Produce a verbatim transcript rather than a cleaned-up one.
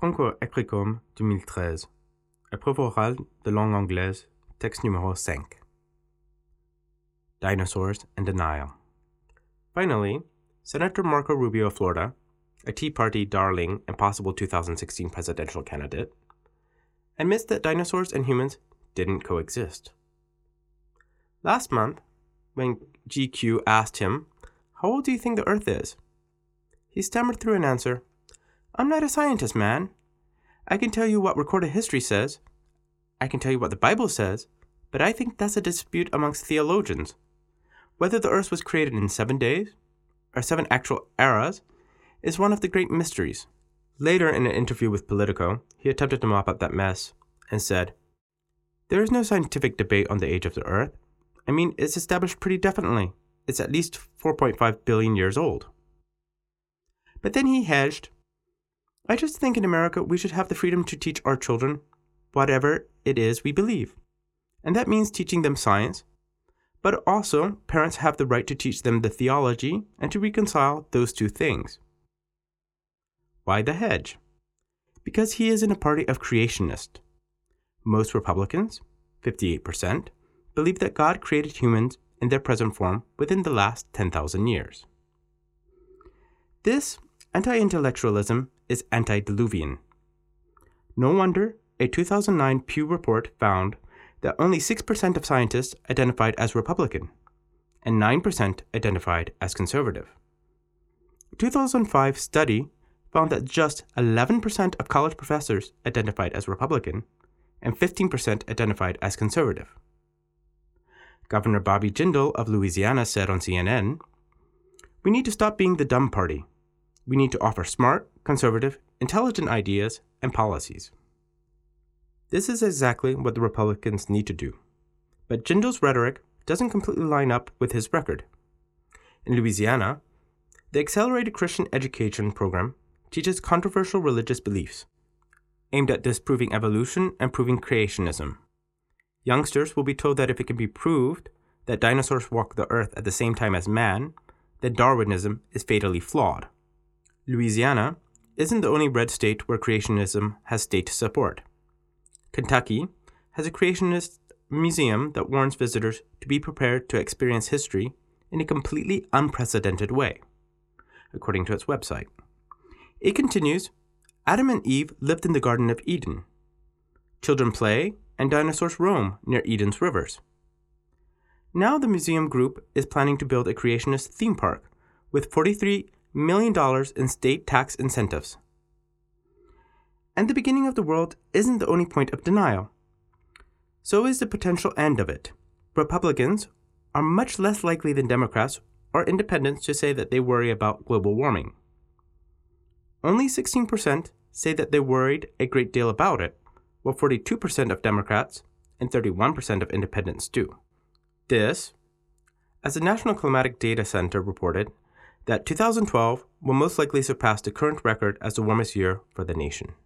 Concours Écricom deux mille treize. Épreuve orale de langue anglaise, texte numéro cinq. Dinosaurs and Denial. Finally, Senator Marco Rubio of Florida, a Tea Party darling and possible two thousand sixteen presidential candidate, admits that dinosaurs and humans didn't coexist. Last month, when G Q asked him, "How old do you think the Earth is?" he stammered through an answer, "I'm not a scientist, man. I can tell you what recorded history says. I can tell you what the Bible says, but I think that's a dispute amongst theologians. Whether the Earth was created in seven days, or seven actual eras, is one of the great mysteries." Later, in an interview with Politico, he attempted to mop up that mess and said, "There is no scientific debate on the age of the Earth. I mean, it's established pretty definitely. It's at least four point five billion years old." But then he hedged, "I just think in America we should have the freedom to teach our children whatever it is we believe. And that means teaching them science. But also, parents have the right to teach them the theology and to reconcile those two things." Why the hedge? Because he is in a party of creationists. Most Republicans, fifty-eight percent, believe that God created humans in their present form within the last ten thousand years. This anti-intellectualism is antediluvian. No wonder a two thousand nine Pew report found that only six percent of scientists identified as Republican and nine percent identified as conservative. A two thousand five study found that just eleven percent of college professors identified as Republican and fifteen percent identified as conservative. Governor Bobby Jindal of Louisiana said on C N N, "We need to stop being the dumb party. We need to offer smart, conservative, intelligent ideas and policies." This is exactly what the Republicans need to do. But Jindal's rhetoric doesn't completely line up with his record. In Louisiana, the Accelerated Christian Education program teaches controversial religious beliefs, aimed at disproving evolution and proving creationism. Youngsters will be told that if it can be proved that dinosaurs walked the earth at the same time as man, then Darwinism is fatally flawed. Louisiana isn't the only red state where creationism has state support. Kentucky has a creationist museum that warns visitors to be prepared to experience history in a completely unprecedented way, according to its website. It continues, "Adam and Eve lived in the Garden of Eden. Children play and dinosaurs roam near Eden's rivers. Now the museum group is planning to build a creationist theme park with forty-three million dollars in state tax incentives." And the beginning of the world isn't the only point of denial. So is the potential end of it. Republicans are much less likely than Democrats or independents to say that they worry about global warming. Only sixteen percent say that they worried a great deal about it, while forty-two percent of Democrats and thirty-one percent of independents do. This, as the National Climatic Data Center reported, that two thousand twelve will most likely surpass the current record as the warmest year for the nation.